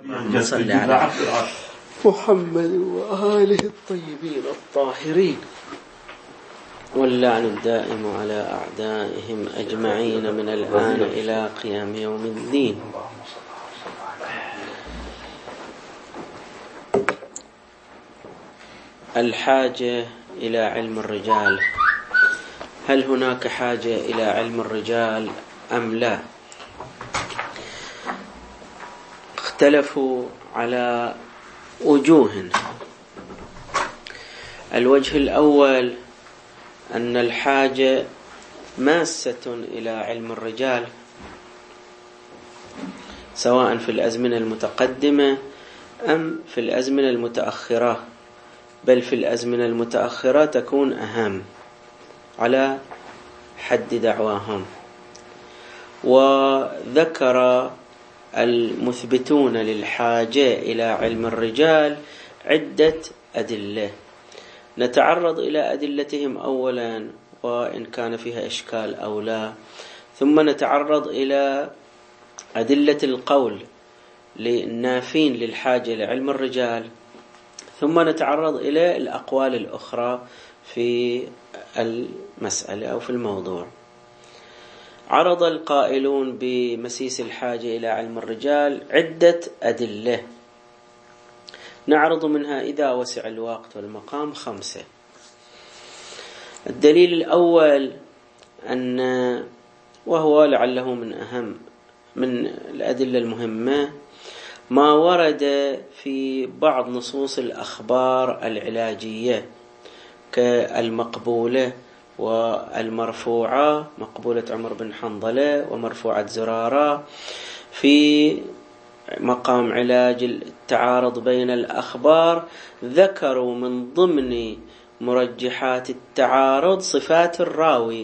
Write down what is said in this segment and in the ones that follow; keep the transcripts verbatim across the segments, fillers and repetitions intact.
اللهم صل على محمد وآله الطيبين الطاهرين واللعن الدائم على أعدائهم أجمعين من الآن إلى قيام يوم الدين. الحاجة إلى علم الرجال، هل هناك حاجة إلى علم الرجال أم لا؟ اختلفوا على وجوه. الوجه الأول أن الحاجة ماسة إلى علم الرجال سواء في الأزمنة المتقدمة أم في الأزمنة المتأخرة، بل في الأزمنة المتأخرة تكون أهم على حد دعواهم. وذكر المثبتون للحاجة إلى علم الرجال عدة أدلة، نتعرض إلى أدلتهم أولا وإن كان فيها إشكال أو لا، ثم نتعرض إلى أدلة القول للنافين للحاجة لعلم الرجال، ثم نتعرض إلى الأقوال الأخرى في المسألة أو في الموضوع. عرض القائلون بمسيس الحاجة إلى علم الرجال عدة أدلة، نعرض منها إذا وسع الوقت والمقام خمسة. الدليل الأول أن وهو لعله من أهم من الأدلة المهمة ما ورد في بعض نصوص الأخبار العلاجية كالمقبولة والمرفوعة، مقبولة عمر بن حنظلة ومرفوعة زرارة في مقام علاج التعارض بين الأخبار. ذكروا من ضمن مرجحات التعارض صفات الراوي،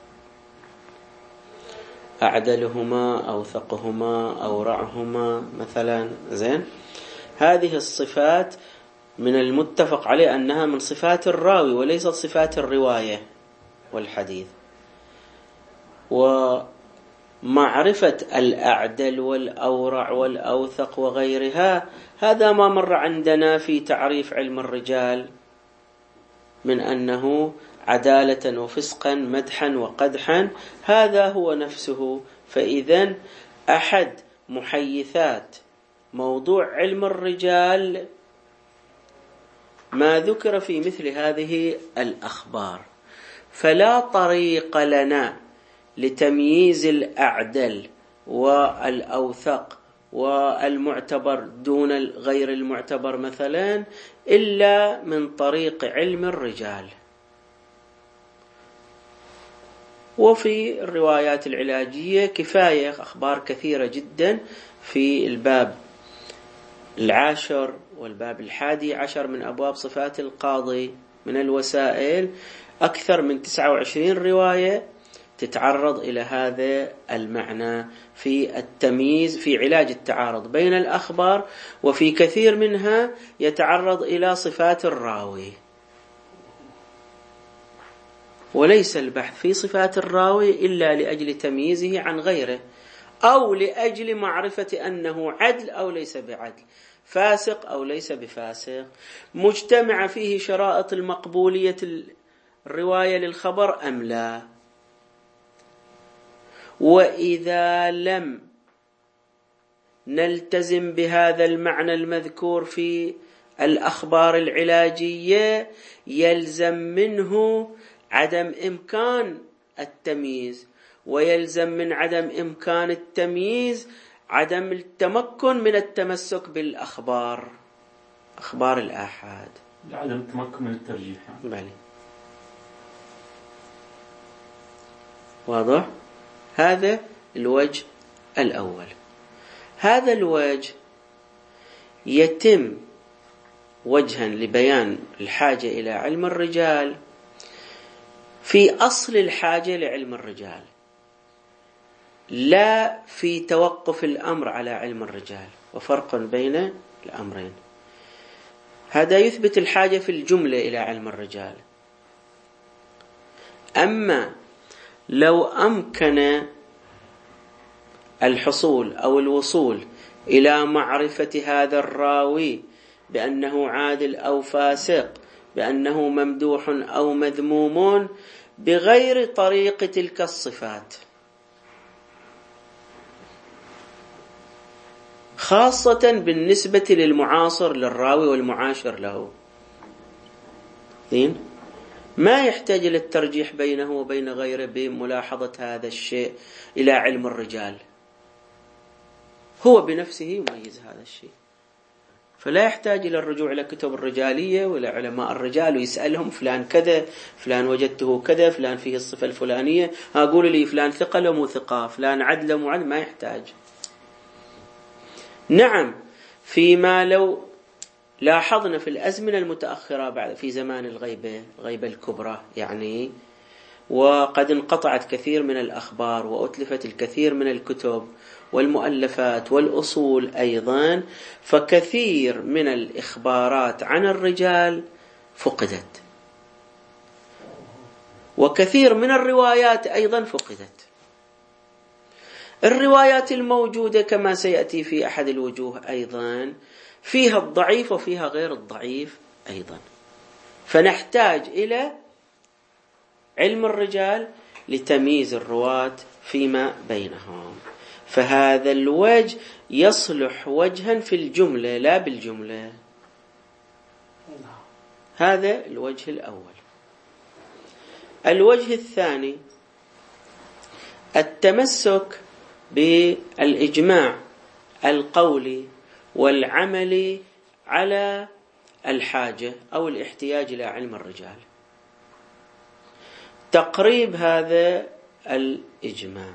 أعدلهما أوثقهما أورعهما مثلا. زين، هذه الصفات من المتفق عليه أنها من صفات الراوي وليست صفات الرواية والحديث. ومعرفة الأعدل والأورع والأوثق وغيرها هذا ما مر عندنا في تعريف علم الرجال من أنه عدالة وفسقا مدحا وقدحا، هذا هو نفسه. فإذن أحد محيثات موضوع علم الرجال ما ذكر في مثل هذه الأخبار، فلا طريق لنا لتمييز الأعدل والأوثق والمعتبر دون غير المعتبر مثلا إلا من طريق علم الرجال. وفي الروايات العلاجية كفاية أخبار كثيرة جدا في الباب العاشر والباب الحادي عشر من أبواب صفات القاضي من الوسائل، أكثر من تسعة وعشرين رواية تتعرض إلى هذا المعنى في التمييز في علاج التعارض بين الأخبار، وفي كثير منها يتعرض إلى صفات الراوي، وليس البحث في صفات الراوي إلا لأجل تمييزه عن غيره أو لأجل معرفة أنه عدل أو ليس بعدل، فاسق أو ليس بفاسق، مجتمع فيه شرائط المقبولية الرواية للخبر أم لا. وإذا لم نلتزم بهذا المعنى المذكور في الأخبار العلاجية يلزم منه عدم إمكان التمييز، ويلزم من عدم إمكان التمييز عدم التمكن من التمسك بالأخبار، أخبار الآحاد، عدم التمكن من الترجيح. بلي. واضح؟ هذا الوجه الأول. هذا الوجه يتم وجها لبيان الحاجة إلى علم الرجال في أصل الحاجة لعلم الرجال، لا في توقف الأمر على علم الرجال، وفرق بين الأمرين. هذا يثبت الحاجة في الجملة إلى علم الرجال. أما لو أمكن الحصول أو الوصول إلى معرفة هذا الراوي بأنه عادل أو فاسق، بأنه ممدوح أو مذموم، بغير طريق تلك الصفات، خاصة بالنسبة للمعاصر للراوي والمعاشر له. ما يحتاج إلى الترجيح بينه وبين غيره بملاحظة هذا الشيء إلى علم الرجال، هو بنفسه يميز هذا الشيء، فلا يحتاج إلى الرجوع إلى كتب الرجالية ولا علماء الرجال ويسألهم فلان كذا، فلان وجدته كذا، فلان فيه الصفة الفلانية، أقول لي فلان ثقة لو مو ثقة، فلان عدل مو عدل، ما يحتاج. نعم، فيما لو لاحظنا في الأزمنة المتأخرة بعد في زمان الغيبة، الغيبة الكبرى يعني، وقد انقطعت كثير من الأخبار وأتلفت الكثير من الكتب والمؤلفات والأصول أيضا، فكثير من الإخبارات عن الرجال فقدت، وكثير من الروايات أيضا فقدت. الروايات الموجودة كما سيأتي في أحد الوجوه أيضا فيها الضعيف وفيها غير الضعيف أيضا، فنحتاج إلى علم الرجال لتمييز الرواة فيما بينهم، فهذا الوجه يصلح وجها في الجملة لا بالجملة. هذا الوجه الأول. الوجه الثاني التمسك بالإجماع القولي والعملي على الحاجة أو الاحتياج إلى علم الرجال. تقريب هذا الإجماع،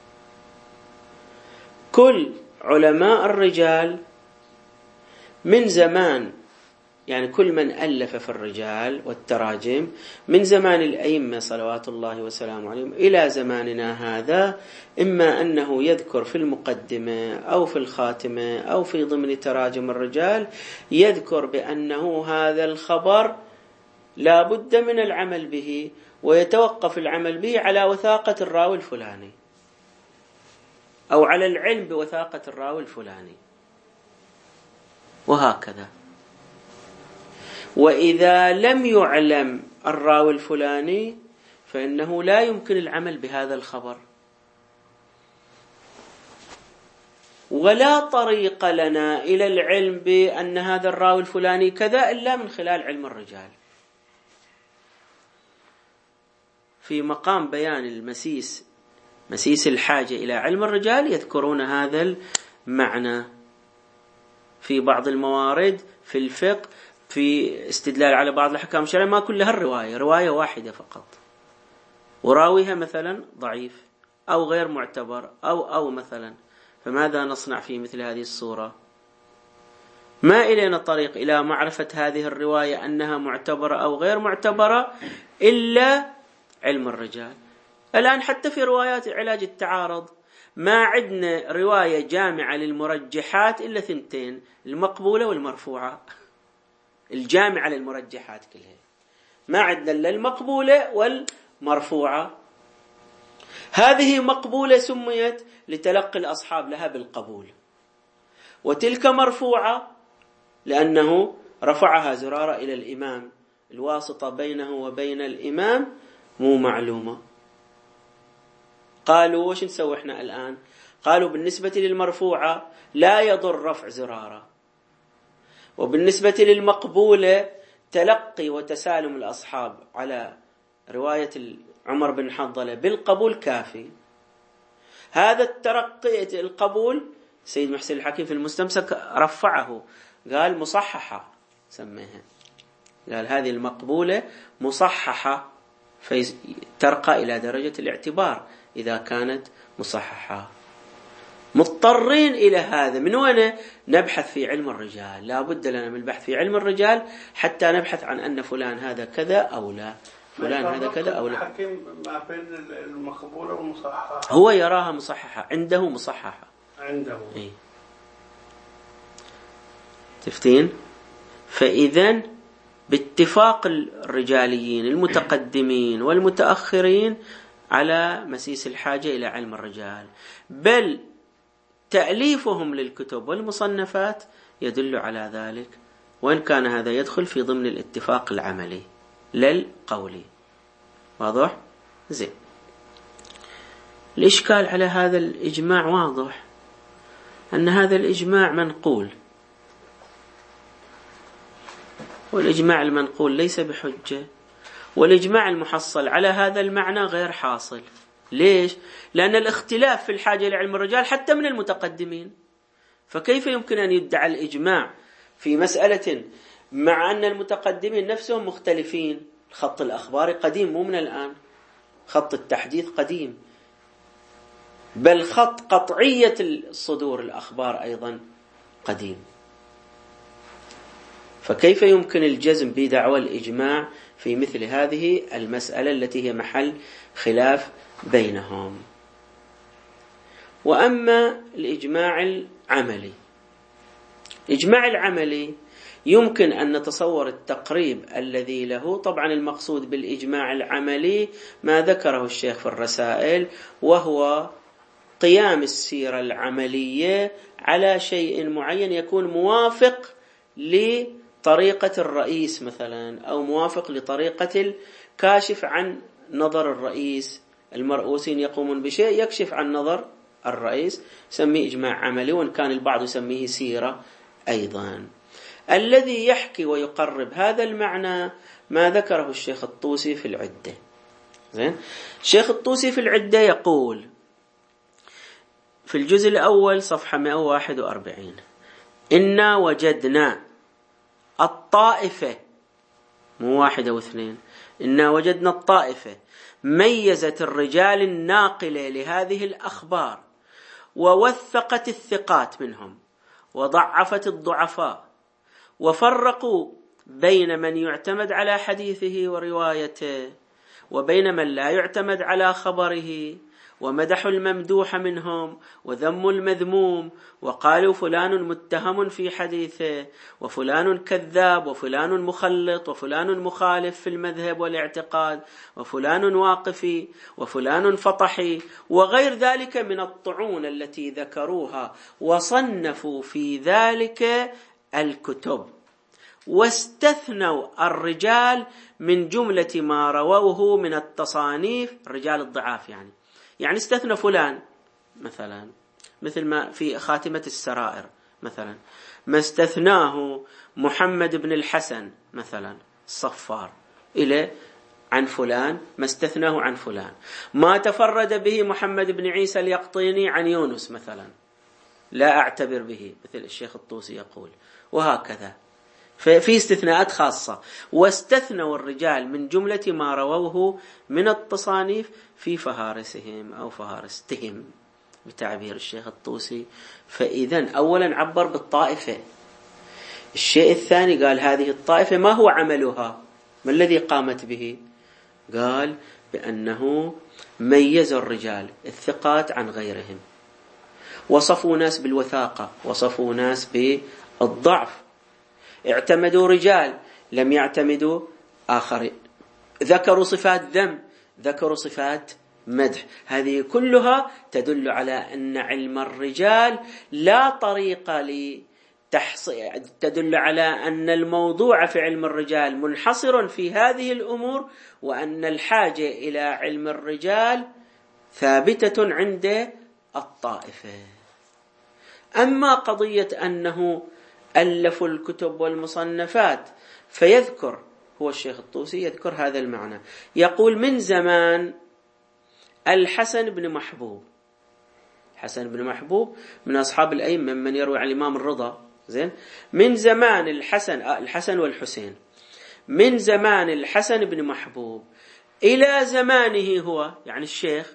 كل علماء الرجال من زمان، يعني كل من ألف في الرجال والتراجم من زمان الأئمة صلوات الله وسلامه عليهم إلى زماننا هذا، إما أنه يذكر في المقدمة أو في الخاتمة أو في ضمن تراجم الرجال، يذكر بأنه هذا الخبر لا بد من العمل به، ويتوقف العمل به على وثاقة الراوي الفلاني أو على العلم بوثاقة الراوي الفلاني، وهكذا. وإذا لم يعلم الراوي الفلاني فإنه لا يمكن العمل بهذا الخبر، ولا طريق لنا إلى العلم بأن هذا الراوي الفلاني كذا إلا من خلال علم الرجال. في مقام بيان المسيس، مسيس الحاجة إلى علم الرجال، يذكرون هذا المعنى في بعض الموارد في الفقه، في استدلال على بعض الأحكام الشرعية، ما كلها الرواية، رواية واحدة فقط، وراويها مثلا ضعيف أو غير معتبر أو أو مثلا، فماذا نصنع في مثل هذه الصورة؟ ما إلينا طريق إلى معرفة هذه الرواية أنها معتبرة أو غير معتبرة إلا علم الرجال. الآن حتى في روايات علاج التعارض ما عندنا رواية جامعة للمرجحات إلا ثنتين، المقبولة والمرفوعة، الجامعة للمرجحات كلها، ما عندنا إلا المقبولة والمرفوعة. هذه مقبولة سميت لتلقي الأصحاب لها بالقبول، وتلك مرفوعة لأنه رفعها زرارة إلى الإمام، الواسطة بينه وبين الإمام مو معلومة. قالوا وش نسوي احنا الآن؟ قالوا بالنسبة للمرفوعة لا يضر رفع زرارة، وبالنسبة للمقبولة تلقي وتسالم الأصحاب على رواية عمر بن حنظلة بالقبول كافي. هذا الترقي القبول سيد محسن الحكيم في المستمسك رفعه، قال مصححة، سميها، قال هذه المقبولة مصححة، فترقى إلى درجة الاعتبار إذا كانت مصححة. مضطرين إلى هذا، من وين نبحث في علم الرجال؟ لا بد لنا من البحث في علم الرجال حتى نبحث عن أن فلان هذا كذا أو لا، فلان هذا كذا أو لا. الحكيم ما بين المقبولة والمصححة، هو يراها مصححة، عنده مصححة عنده. إيه؟ تفتين؟ فإذن باتفاق الرجاليين المتقدمين والمتأخرين على مسيس الحاجة إلى علم الرجال، بل تأليفهم للكتب والمصنفات يدل على ذلك، وإن كان هذا يدخل في ضمن الاتفاق العملي للقولي. واضح؟ زين. الإشكال على هذا الإجماع واضح، أن هذا الإجماع منقول، والإجماع المنقول ليس بحجة، والإجماع المحصل على هذا المعنى غير حاصل. ليش؟ لأن الاختلاف في الحاجة لعلم الرجال حتى من المتقدمين، فكيف يمكن أن يدعى الإجماع في مسألة مع أن المتقدمين نفسهم مختلفين؟ الخط الأخباري قديم، مو من الآن، خط التحديث قديم، بل خط قطعية الصدور الأخبار أيضا قديم. فكيف يمكن الجزم بدعوى الإجماع في مثل هذه المسألة التي هي محل خلاف بينهم؟ وأما الإجماع العملي، الإجماع العملي يمكن أن نتصور التقريب الذي له. طبعا المقصود بالإجماع العملي ما ذكره الشيخ في الرسائل، وهو قيام السيرة العملية على شيء معين يكون موافق لطريقة الرئيس مثلا، أو موافق لطريقة الكاشف عن نظر الرئيس. المرؤوسين يقومون بشيء يكشف عن نظر الرئيس، سميه إجماع عملي، وإن كان البعض يسميه سيرة أيضا. الذي يحكي ويقرب هذا المعنى ما ذكره الشيخ الطوسي في العدة. زين، الشيخ الطوسي في العدة يقول في الجزء الأول صفحة مئة وواحد وأربعين: إنا وجدنا الطائفة، مو واحدة واثنين، إنا وجدنا الطائفة ميزت الرجال الناقلة لهذه الأخبار ووثقت الثقات منهم وضعفت الضعفاء، وفرقوا بين من يعتمد على حديثه وروايته وبين من لا يعتمد على خبره، ومدحوا الممدوح منهم وذموا المذموم، وقالوا فلان متهم في حديثه، وفلان كذاب، وفلان مخلط، وفلان مخالف في المذهب والاعتقاد، وفلان واقفي، وفلان فطحي، وغير ذلك من الطعون التي ذكروها، وصنفوا في ذلك الكتب، واستثنوا الرجال من جملة ما رووه من التصانيف، رجال الضعاف يعني يعني استثنى فلان مثلا، مثل ما في خاتمة السرائر مثلا، ما استثناه محمد بن الحسن مثلا الصفار إلى عن فلان، ما استثناه عن فلان، ما تفرد به محمد بن عيسى اليقطيني عن يونس مثلا لا أعتبر به، مثل الشيخ الطوسي يقول، وهكذا. ففي استثناءات خاصة. واستثنوا الرجال من جملة ما رووه من التصانيف في فهارسهم أو فهارستهم بتعبير الشيخ الطوسي. فإذن أولا عبر بالطائفة. الشيء الثاني قال هذه الطائفة ما هو عملها، ما الذي قامت به؟ قال بأنه ميز الرجال الثقات عن غيرهم، وصفوا ناس بالوثاقة، وصفوا ناس بالضعف، اعتمدوا رجال لم يعتمدوا آخرين، ذكروا صفات ذم، ذكروا صفات مدح. هذه كلها تدل على أن علم الرجال لا طريق لتحصيل، تدل على أن الموضوع في علم الرجال منحصر في هذه الأمور، وأن الحاجة إلى علم الرجال ثابتة عند الطائفة. أما قضية أنه ألفوا الكتب والمصنفات، فيذكر هو الشيخ الطوسي يذكر هذا المعنى، يقول من زمان الحسن بن محبوب، حسن بن محبوب من أصحاب الأئمة من يروي عن الإمام الرضا، زين، من زمان الحسن الحسن والحسين، من زمان الحسن بن محبوب إلى زمانه هو يعني الشيخ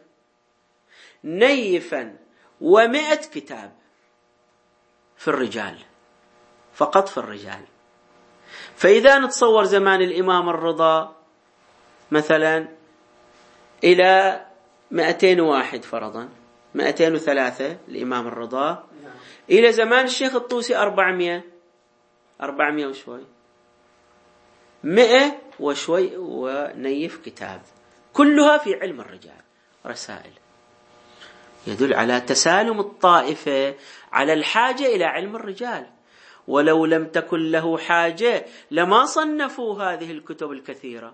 نيفا ومئة كتاب في الرجال، فقط في الرجال. فإذا نتصور زمان الإمام الرضا مثلا إلى مئتين وواحد فرضا، مئتين وثلاثة الإمام الرضا، إلى زمان الشيخ الطوسي أربعمائة، أربعمائة وشوي، مئة وشوي ونيف كتاب، كلها في علم الرجال، رسائل. يدل على تسالم الطائفة على الحاجة إلى علم الرجال، ولو لم تكن له حاجة لما صنفوا هذه الكتب الكثيرة.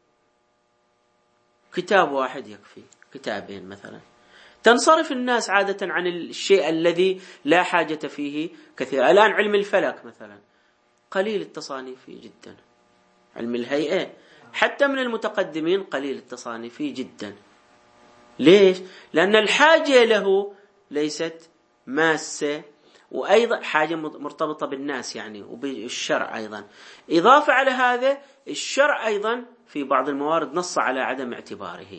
كتاب واحد يكفي، كتابين مثلا، تنصرف الناس عادة عن الشيء الذي لا حاجة فيه كثيرا. الآن علم الفلك مثلا قليل التصانيف فيه جدا، علم الهيئة حتى من المتقدمين قليل التصانيف فيه جدا. ليش؟ لأن الحاجة له ليست ماسة، وأيضا حاجة مرتبطة بالناس يعني وبالشرع أيضا. إضافة على هذا الشرع أيضا في بعض الموارد نص على عدم اعتباره.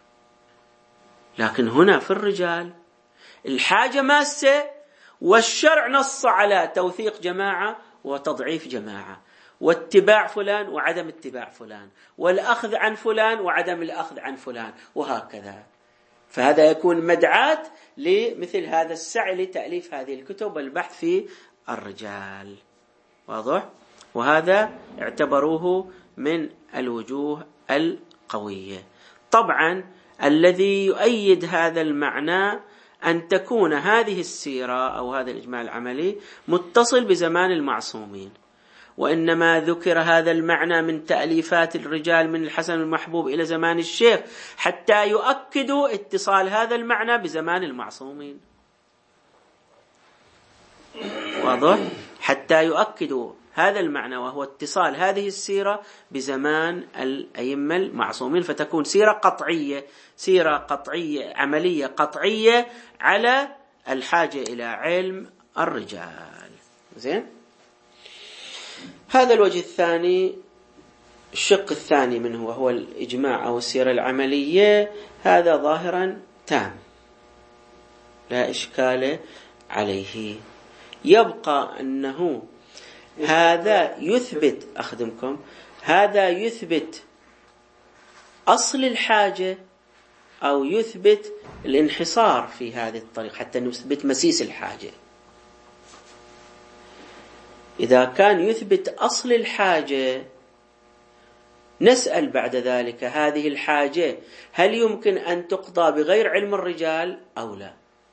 لكن هنا في الرجال الحاجة ماسة، والشرع نص على توثيق جماعة وتضعيف جماعة، واتباع فلان وعدم اتباع فلان، والأخذ عن فلان وعدم الأخذ عن فلان، وهكذا. فهذا يكون مدعاة لمثل هذا السعي لتأليف هذه الكتب والبحث في الرجال. واضح؟ وهذا اعتبروه من الوجوه القوية. طبعا الذي يؤيد هذا المعنى أن تكون هذه السيرة أو هذا الإجماع العملي متصل بزمان المعصومين، وإنما ذكر هذا المعنى من تأليفات الرجال من الحسن المحبوب إلى زمان الشيخ حتى يؤكدوا اتصال هذا المعنى بزمان المعصومين. واضح؟ حتى يؤكدوا هذا المعنى وهو اتصال هذه السيرة بزمان الأئمة المعصومين، فتكون سيرة قطعية، سيرة قطعية عملية قطعية على الحاجة إلى علم الرجال. زين؟ هذا الوجه الثاني، الشق الثاني منه وهو الإجماع أو السيرة العملية، هذا ظاهرا تام لا إشكال عليه. يبقى أنه هذا يثبت، أخدمكم، هذا يثبت أصل الحاجة أو يثبت الانحصار في هذه الطريق حتى نثبت مسيس الحاجة. إذا كان يثبت أصل الحاجة نسأل بعد ذلك هذه الحاجة هل يمكن أن تقضى بغير علم الرجال أو لا؟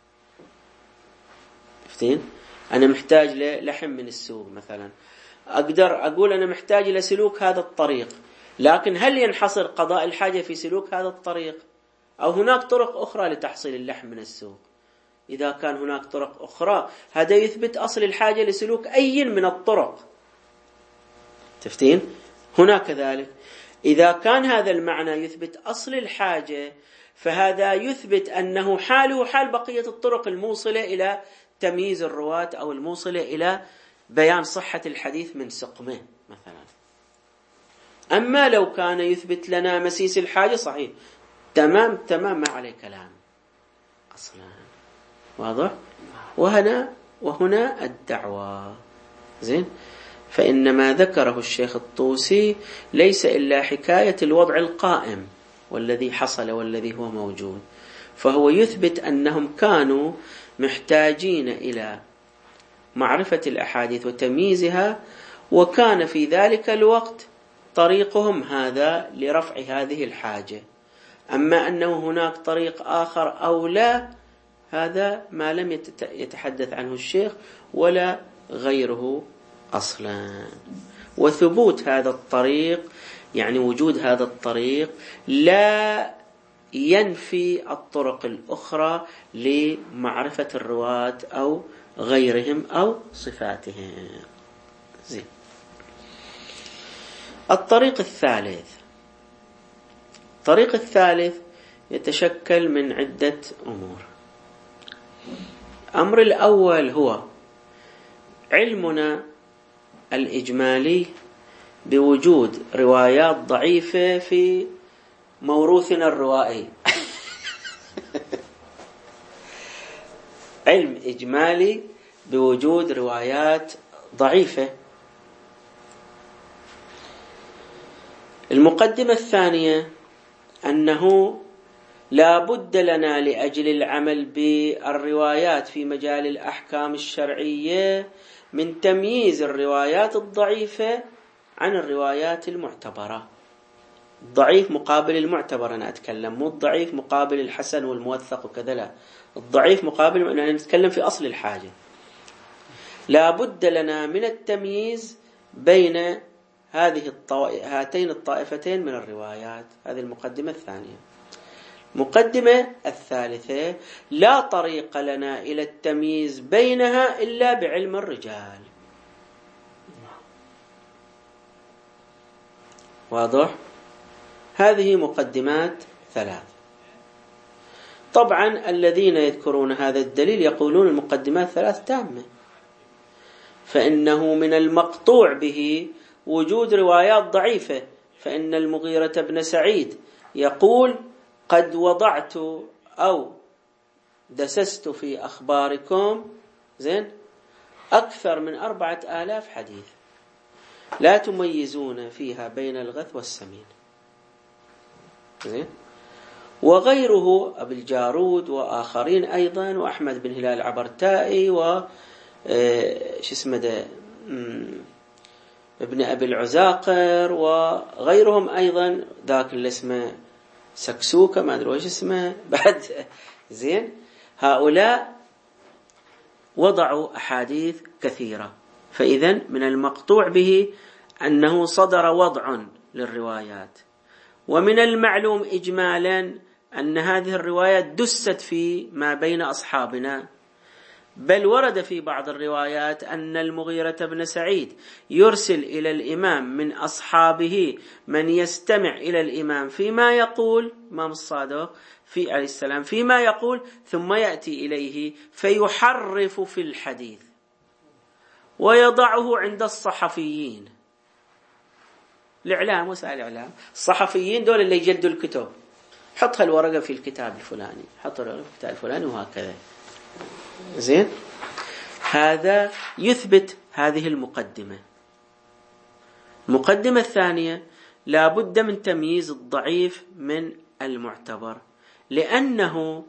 شفتين؟ أنا محتاج للحم من السوق مثلا، أقدر أقول أنا محتاج إلى سلوك هذا الطريق، لكن هل ينحصر قضاء الحاجة في سلوك هذا الطريق أو هناك طرق أخرى لتحصيل اللحم من السوق؟ إذا كان هناك طرق أخرى هذا يثبت أصل الحاجة لسلوك أي من الطرق. تفتين؟ هنا كذلك إذا كان هذا المعنى يثبت أصل الحاجة فهذا يثبت أنه حاله حال بقية الطرق الموصلة إلى تمييز الرواة أو الموصلة إلى بيان صحة الحديث من سقمه مثلا. أما لو كان يثبت لنا مسيس الحاجة صحيح تمام تمام ما عليه كلام أصلا. واضح؟ وهنا وهنا الدعوة. زين؟ فإنما ذكره الشيخ الطوسي ليس إلا حكاية الوضع القائم والذي حصل والذي هو موجود، فهو يثبت أنهم كانوا محتاجين إلى معرفة الأحاديث وتمييزها، وكان في ذلك الوقت طريقهم هذا لرفع هذه الحاجة. أما أنه هناك طريق آخر أو لا، هذا ما لم يتحدث عنه الشيخ ولا غيره أصلا. وثبوت هذا الطريق يعني وجود هذا الطريق لا ينفي الطرق الأخرى لمعرفة الرواة أو غيرهم أو صفاتهم. زين. الطريق الثالث، الطريق الثالث يتشكل من عدة أمور. الأمر الأول هو علمنا الإجمالي بوجود روايات ضعيفة في موروثنا الروائي. علم إجمالي بوجود روايات ضعيفة. المقدمة الثانية أنه لا بد لنا لأجل العمل بالروايات في مجال الأحكام الشرعية من تمييز الروايات الضعيفة عن الروايات المعتبرة. الضعيف مقابل المعتبر أنا أتكلم، مو الضعيف مقابل الحسن والموثق وكذا، لا، الضعيف مقابل، أنا نتكلم في أصل الحاجة. لا بد لنا من التمييز بين هذه الطوائف هاتين الطائفتين من الروايات. هذه المقدمة الثانية. مقدمة الثالثة: لا طريق لنا إلى التمييز بينها إلا بعلم الرجال. واضح؟ هذه مقدمات ثلاث. طبعا الذين يذكرون هذا الدليل يقولون المقدمات ثلاث تامة، فإنه من المقطوع به وجود روايات ضعيفة. فإن المغيرة بن سعيد يقول: قد وضعت أو دسست في أخباركم زين أكثر من أربعة آلاف حديث لا تميزون فيها بين الغث والسمين. زين. وغيره أبي الجارود وآخرين أيضا، وأحمد بن هلال العبرتائي و شو اسمه ده ابن أبي العزاقر وغيرهم أيضا، ذاك اللي اسمه سكسوكة ما أدري وش اسمه بعد. زين. هؤلاء وضعوا أحاديث كثيرة. فإذن من المقطوع به أنه صدر وضع للروايات. ومن المعلوم إجمالا أن هذه الروايات دست في ما بين أصحابنا، بل ورد في بعض الروايات أن المغيرة بن سعيد يرسل إلى الإمام من أصحابه من يستمع إلى الإمام فيما يقول إمام الصادق في عليه السلام فيما يقول، ثم يأتي إليه فيحرف في الحديث ويضعه عند الصحفيين. الإعلام، وسائل الإعلام، الصحفيين دول اللي يجدوا الكتب، حط هالورقة في الكتاب الفلاني، حط الورقة في الكتاب الفلاني، وهكذا. زين. هذا يثبت هذه المقدمة. المقدمة الثانية: لا بد من تمييز الضعيف من المعتبر، لأنه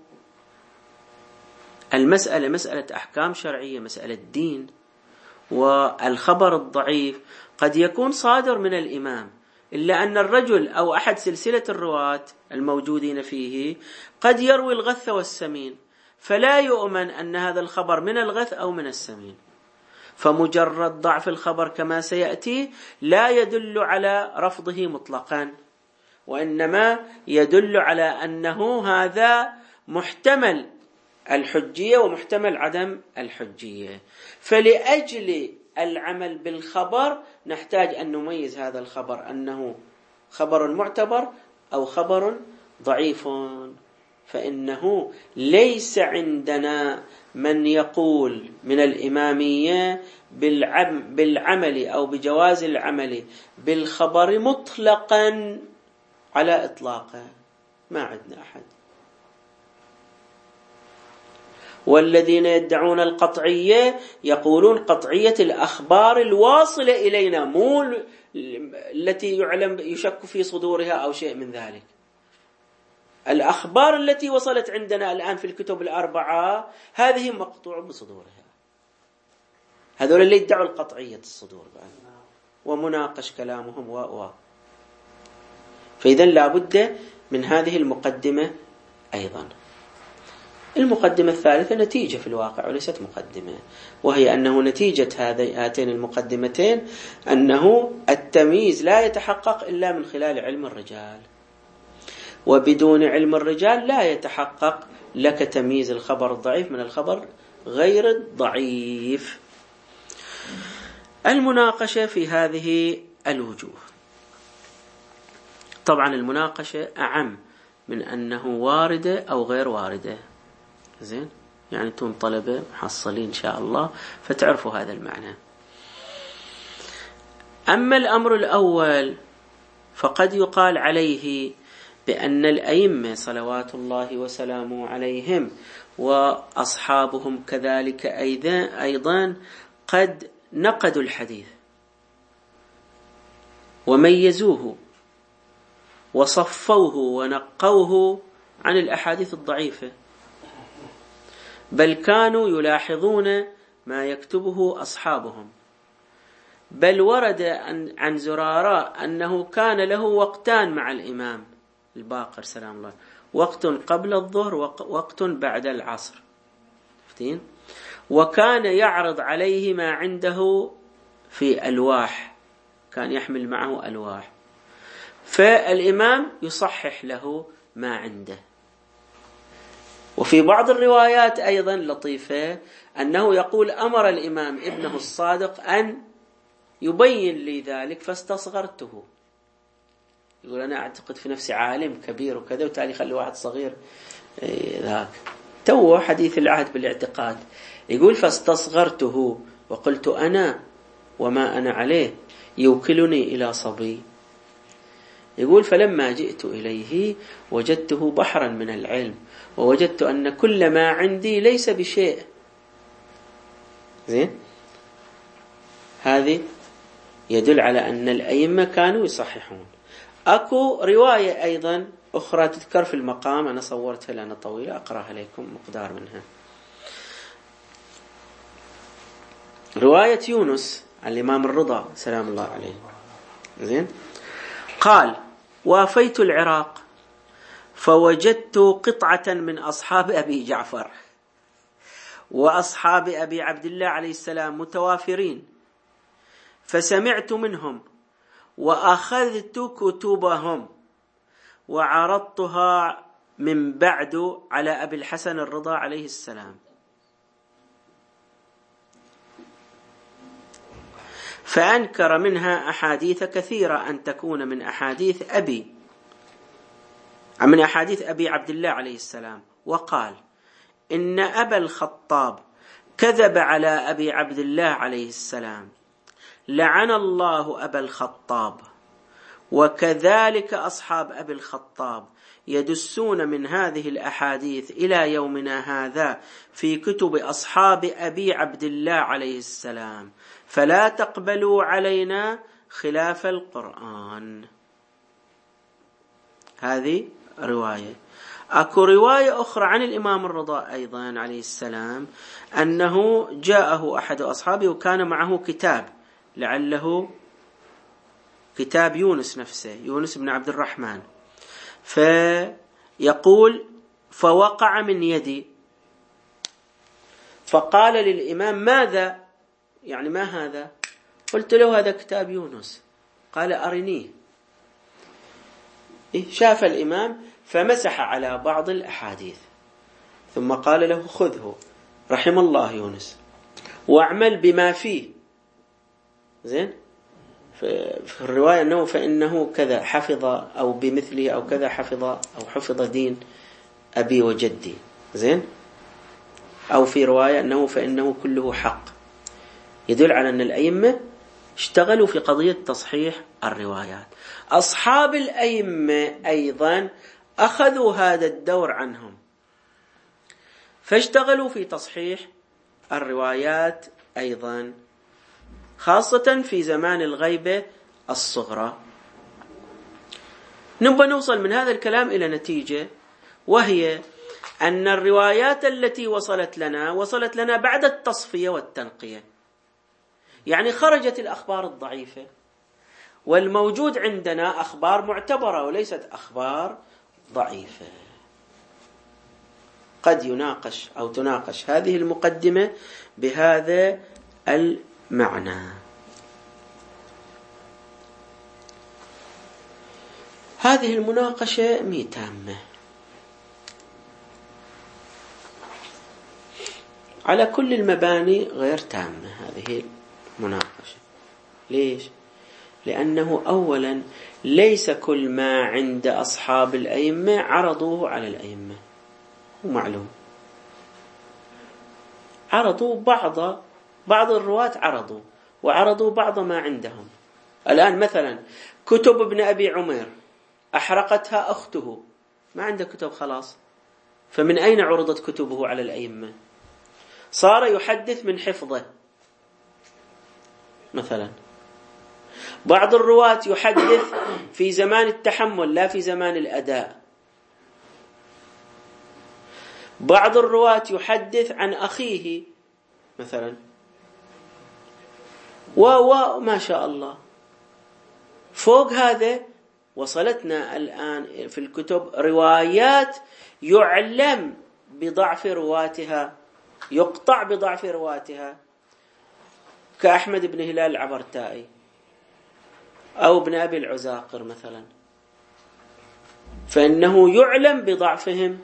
المسألة مسألة أحكام شرعية، مسألة دين. والخبر الضعيف قد يكون صادر من الإمام، إلا أن الرجل أو أحد سلسلة الرواة الموجودين فيه قد يروي الغث والسمين، فلا يؤمن أن هذا الخبر من الغث أو من السمين. فمجرد ضعف الخبر كما سيأتي لا يدل على رفضه مطلقا، وإنما يدل على أنه هذا محتمل الحجية ومحتمل عدم الحجية. فلأجل العمل بالخبر نحتاج أن نميز هذا الخبر أنه خبر معتبر أو خبر ضعيف. فإنه ليس عندنا من يقول من الإمامية بالعمل أو بجواز العمل بالخبر مطلقا على إطلاقه، ما عندنا أحد. والذين يدعون القطعية يقولون قطعية الأخبار الواصلة إلينا، مو التي يعلم يشك في صدورها أو شيء من ذلك. الأخبار التي وصلت عندنا الآن في الكتب الأربعة هذه مقطوع بصدورها. هذول اللي يدعوا القطعية الصدور بقى. ومناقش كلامهم و و فإذا لا بد من هذه المقدمة أيضا. المقدمة الثالثة نتيجة في الواقع وليست مقدمة، وهي أنه نتيجة هاتين المقدمتين أنه التمييز لا يتحقق إلا من خلال علم الرجال، وبدون علم الرجال لا يتحقق لك تمييز الخبر الضعيف من الخبر غير الضعيف. المناقشة في هذه الوجوه. طبعا المناقشة أعم من أنه واردة أو غير واردة. زين، يعني انتم طلبة محصلين إن شاء الله فتعرفوا هذا المعنى. أما الأمر الأول فقد يقال عليه بأن الأئمة صلوات الله وسلامه عليهم وأصحابهم كذلك أيضا قد نقدوا الحديث وميزوه وصفوه ونقوه عن الأحاديث الضعيفة، بل كانوا يلاحظون ما يكتبه أصحابهم بل ورد عن زرارة أنه كان له وقتان مع الإمام الباقر سلام الله، وقت قبل الظهر ووقت بعد العصر، فتين؟ وكان يعرض عليه ما عنده في ألواح، كان يحمل معه ألواح، فالإمام يصحح له ما عنده. وفي بعض الروايات أيضا لطيفة أنه يقول أمر الإمام ابنه الصادق أن يبين لي ذلك فاستصغرته. يقول أنا أعتقد في نفسي عالم كبير وكذا، وتالي خلي واحد صغير ذاك تو حديث العهد بالاعتقاد. يقول فاستصغرته وقلت أنا وما أنا عليه يوكلني إلى صبي. يقول فلما جئت إليه وجدته بحرا من العلم، ووجدت أن كل ما عندي ليس بشيء. زين، هذه يدل على أن الأئمة كانوا يصححون. أكو رواية أيضا أخرى تذكر في المقام، أنا صورتها لأنها طويلة، أقرأها لكم مقدار منها. رواية يونس عن الإمام الرضا سلام الله عليه. زين، قال وافيت العراق فوجدت قطعة من أصحاب أبي جعفر وأصحاب أبي عبد الله عليه السلام متوافرين، فسمعت منهم وأخذت كتبهم وعرضتها من بعد على أبي الحسن الرضا عليه السلام، فأنكر منها أحاديث كثيرة أن تكون من أحاديث أبي من أحاديث أبي عبد الله عليه السلام، وقال إن أبا الخطاب كذب على أبي عبد الله عليه السلام، لعن الله أبا الخطاب، وكذلك أصحاب أبي الخطاب يدسون من هذه الأحاديث إلى يومنا هذا في كتب أصحاب أبي عبد الله عليه السلام، فلا تقبلوا علينا خلاف القرآن. هذه رواية. أكو رواية أخرى عن الإمام الرضا أيضا عليه السلام أنه جاءه أحد أصحابه وكان معه كتاب، لعله كتاب يونس نفسه، يونس بن عبد الرحمن، فيقول فوقع من يدي، فقال للإمام ماذا؟ يعني ما هذا؟ قلت له هذا كتاب يونس. قال أرنيه. شاف الإمام فمسح على بعض الأحاديث ثم قال له خذه رحم الله يونس واعمل بما فيه. زين، في الرواية أنه فإنه كذا حفظ أو بمثله أو كذا حفظ أو حفظ دين أبي وجدي. زين، أو في رواية أنه فإنه كله حق. يدل على أن الأئمة اشتغلوا في قضية تصحيح الروايات. أصحاب الأئمة أيضا أخذوا هذا الدور عنهم، فاشتغلوا في تصحيح الروايات أيضا، خاصة في زمان الغيبة الصغرى. نبغى نوصل من هذا الكلام إلى نتيجة، وهي أن الروايات التي وصلت لنا وصلت لنا بعد التصفية والتنقية، يعني خرجت الأخبار الضعيفة، والموجود عندنا أخبار معتبرة وليست أخبار ضعيفة. قد يناقش أو تناقش هذه المقدمة بهذا المعنى. هذه المناقشة ميتامة على كل المباني غير تامة. هذه المناقشة ليش؟ لأنه أولا ليس كل ما عند أصحاب الأئمة عرضوه على الأئمة، ومعلوم عرضوا بعض بعض الرواة عرضوا وعرضوا بعض ما عندهم. الآن مثلا كتب ابن أبي عمير أحرقتها أخته، ما عنده كتب خلاص، فمن أين عرضت كتبه على الأئمة؟ صار يحدث من حفظه. مثلا بعض الرواة يحدث في زمان التحمل لا في زمان الأداء. بعض الرواة يحدث عن أخيه مثلا، وما شاء الله. فوق هذا وصلتنا الآن في الكتب روايات يعلم بضعف رواتها، يقطع بضعف رواتها، كأحمد بن هلال العبرتائي أو ابن أبي العزاقر مثلا، فإنه يعلم بضعفهم.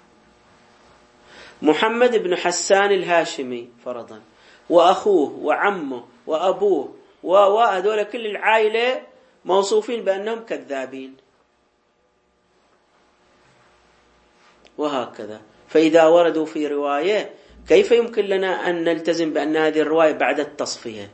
محمد بن حسان الهاشمي فرضا، وأخوه وعمه وأبوه وهذول كل العائلة موصوفين بأنهم كذابين، وهكذا. فإذا وردوا في رواية كيف يمكن لنا أن نلتزم بأن هذه الرواية بعد التصفية؟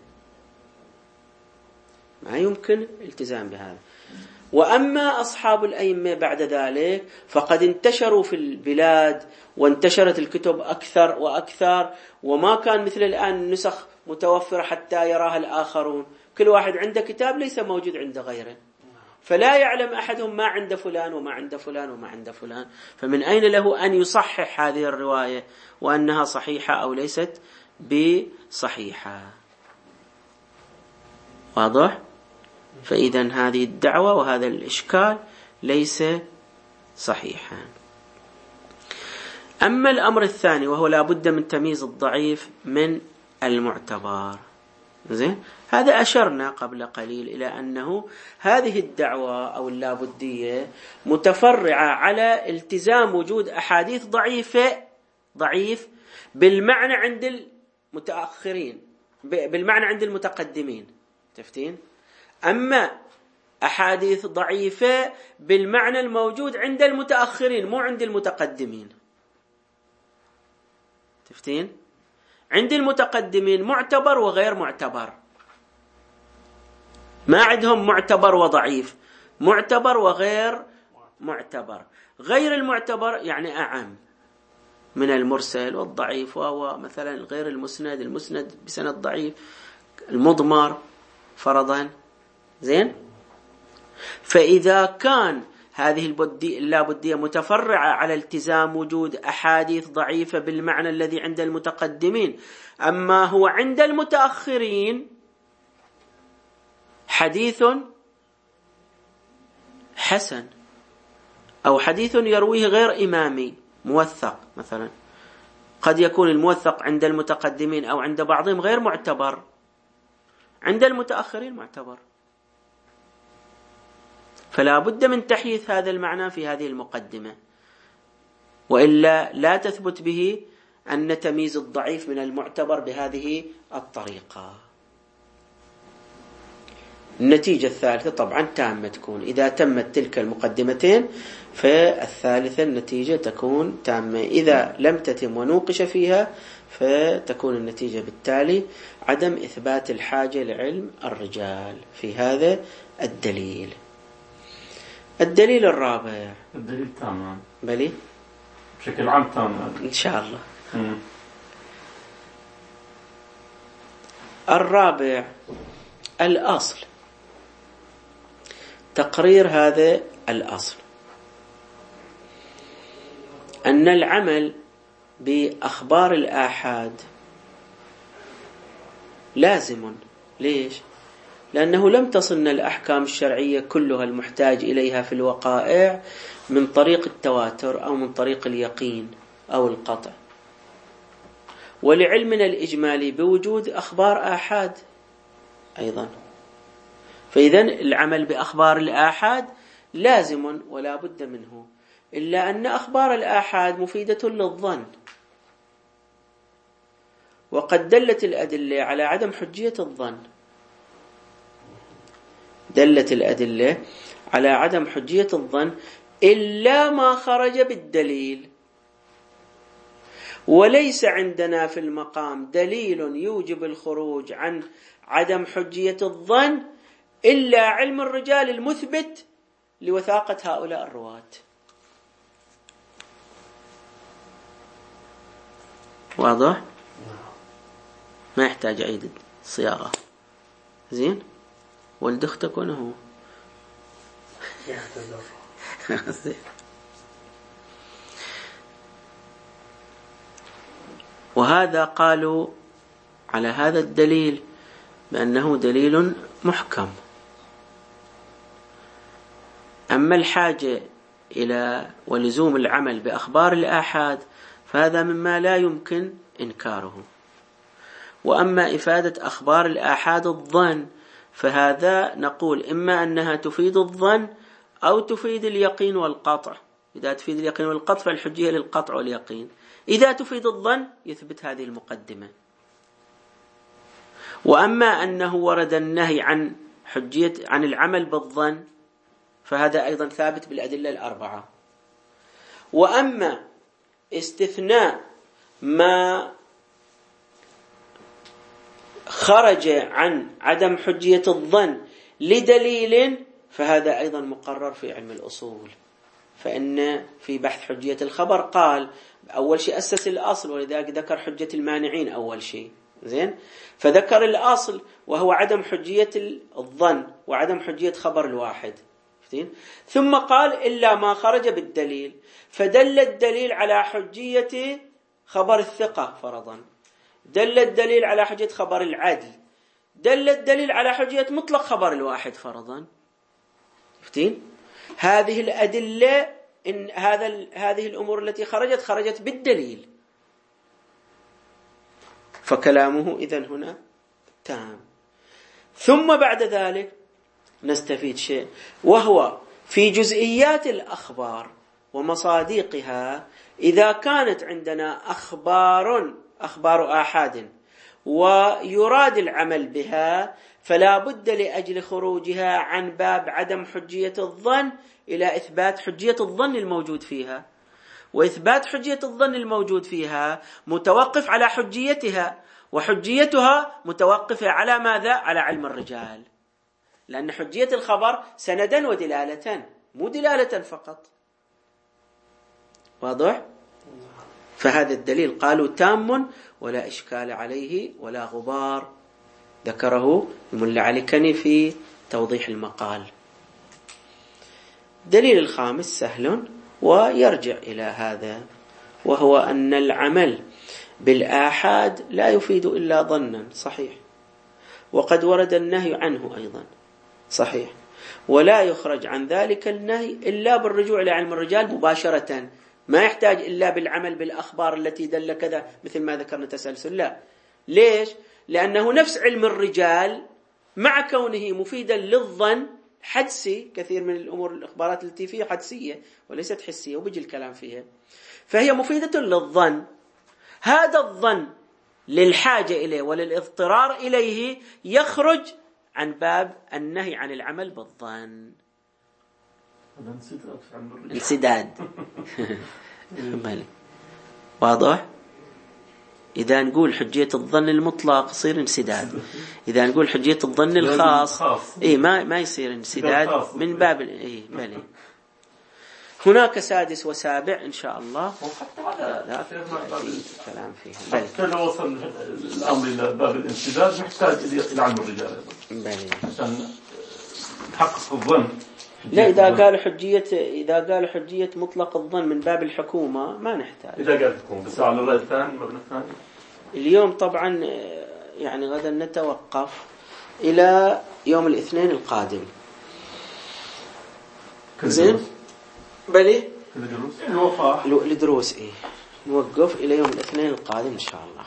ما يمكن التزام بهذا. وأما أصحاب الأئمة بعد ذلك فقد انتشروا في البلاد وانتشرت الكتب أكثر وأكثر، وما كان مثل الآن نسخ متوفرة حتى يراها الآخرون. كل واحد عنده كتاب ليس موجود عند غيره، فلا يعلم أحدهم ما عند فلان وما عند فلان وما عند فلان، فمن أين له أن يصحح هذه الرواية وأنها صحيحة أو ليست بصحيحة؟ واضح؟ فإذا هذه الدعوة وهذا الإشكال ليس صحيحا. أما الأمر الثاني وهو لا بد من تمييز الضعيف من المعتبر، زين، هذا أشرنا قبل قليل إلى أنه هذه الدعوة أو اللابدية متفرعة على التزام وجود أحاديث ضعيفة ضعيف بالمعنى عند المتأخرين، بالمعنى عند المتقدمين، تفتين؟ أما أحاديث ضعيفة بالمعنى الموجود عند المتأخرين مو عند المتقدمين، تفتين؟ عند المتقدمين معتبر وغير معتبر، ما عندهم معتبر وضعيف، معتبر وغير معتبر. غير المعتبر يعني أعم من المرسل والضعيف، وهو مثلا غير المسند، المسند بسند ضعيف، المضمر فرضا، زين. فإذا كان هذه اللابدية متفرعة على التزام وجود أحاديث ضعيفة بالمعنى الذي عند المتقدمين، أما هو عند المتأخرين حديث حسن أو حديث يرويه غير إمامي موثق مثلا، قد يكون الموثق عند المتقدمين أو عند بعضهم غير معتبر، عند المتأخرين معتبر. فلا بد من تحييث هذا المعنى في هذه المقدمة، وإلا لا تثبت به أن تمييز الضعيف من المعتبر بهذه الطريقة. النتيجة الثالثة طبعا تامة تكون، إذا تمت تلك المقدمتين فالثالثة النتيجة تكون تامة، إذا لم تتم ونوقش فيها فتكون النتيجة بالتالي عدم إثبات الحاجة لعلم الرجال في هذا الدليل. الدليل الرابع، الدليل تام بلي بشكل عام تام إن شاء الله. م. الرابع الأصل، تقرير هذا الأصل، أن العمل بأخبار الآحاد لازم. ليش؟ لأنه لم تصلنا الأحكام الشرعية كلها المحتاج إليها في الوقائع من طريق التواتر أو من طريق اليقين أو القطع، ولعلمنا الإجمالي بوجود أخبار آحاد أيضا. فإذن العمل بأخبار الآحاد لازم ولا بد منه، إلا أن أخبار الآحاد مفيدة للظن، وقد دلت الأدلة على عدم حجية الظن، دلت الأدلة على عدم حجية الظن إلا ما خرج بالدليل، وليس عندنا في المقام دليل يوجب الخروج عن عدم حجية الظن إلا علم الرجال المثبت لوثاقة هؤلاء الرواة. واضح؟ ما يحتاج أعيد الصياغة. زين؟ ولد اختك وانا هو وهذا قالوا على هذا الدليل بأنه دليل محكم. أما الحاجة إلى ولزوم العمل بأخبار الآحاد فهذا مما لا يمكن إنكاره. وأما إفادة أخبار الآحاد الظن فهذا نقول إما أنها تفيد الظن أو تفيد اليقين والقطع. إذا تفيد اليقين والقطع فالحجية للقطع واليقين، إذا تفيد الظن يثبت هذه المقدمة. وأما أنه ورد النهي عن حجية عن العمل بالظن فهذا أيضا ثابت بالأدلة الأربعة. وأما استثناء ما خرج عن عدم حجية الظن لدليل فهذا أيضا مقرر في علم الأصول. فإن في بحث حجية الخبر قال أول شيء أسس الأصل، ولذلك ذكر حجة المانعين أول شيء، زين، فذكر الأصل وهو عدم حجية الظن وعدم حجية خبر الواحد، ثم قال إلا ما خرج بالدليل، فدل الدليل على حجية خبر الثقة فرضا، دل الدليل على حجية خبر العدل، دل الدليل على حجية مطلق خبر الواحد فرضا. شفتين؟ هذه الأدلة إن هذا هذه الأمور التي خرجت خرجت بالدليل، فكلامه إذن هنا تام. ثم بعد ذلك نستفيد شيء، وهو في جزئيات الأخبار ومصادقها إذا كانت عندنا أخبار أخبار آحاد ويراد العمل بها فلا بد لأجل خروجها عن باب عدم حجية الظن إلى إثبات حجية الظن الموجود فيها، وإثبات حجية الظن الموجود فيها متوقف على حجيتها، وحجيتها متوقفة على ماذا؟ على علم الرجال، لأن حجية الخبر سندا ودلالة، مو دلالة فقط. واضح؟ فهذا الدليل قالوا تام ولا إشكال عليه ولا غبار، ذكره الملا علي كني في توضيح المقال. دليل الخامس سهل ويرجع إلى هذا، وهو أن العمل بالآحاد لا يفيد إلا ظنا، صحيح، وقد ورد النهي عنه أيضا، صحيح، ولا يخرج عن ذلك النهي إلا بالرجوع إلى علم الرجال مباشرة، ما يحتاج إلا بالعمل بالأخبار التي دل كذا مثل ما ذكرنا تسلسل، لا. ليش؟ لأنه نفس علم الرجال مع كونه مفيدا للظن حدسي، كثير من الأمور الإخبارات التي فيها حدسية وليست حسية وبيجي الكلام فيها، فهي مفيدة للظن. هذا الظن للحاجة إليه وللاضطرار إليه يخرج عن باب النهي عن العمل بالظن. انسداد. واضح؟ إذا نقول حجية الظن المطلق يصير انسداد، إذا نقول حجية الظن الخاص إيه ما ما يصير انسداد من باب إيه بلي. هناك سادس وسابع إن شاء الله لا كلام فيه. حتى لو وصل الأمر إلى باب الانسداد محتاج إلى علم الرجال بلي عشان نحقق الظن. لا، إذا قالوا حجية إذا قالوا حجية مطلق الظن من باب الحكومة ما نحتاج. إذا قالت الحكومة بس على الرأي الثاني مبنى ثاني. اليوم طبعا يعني غدا نتوقف إلى يوم الاثنين القادم. زين؟ بلي؟ الدروس؟ الوفاة. الدروس إيه. نوقف إلى يوم الاثنين القادم إن شاء الله.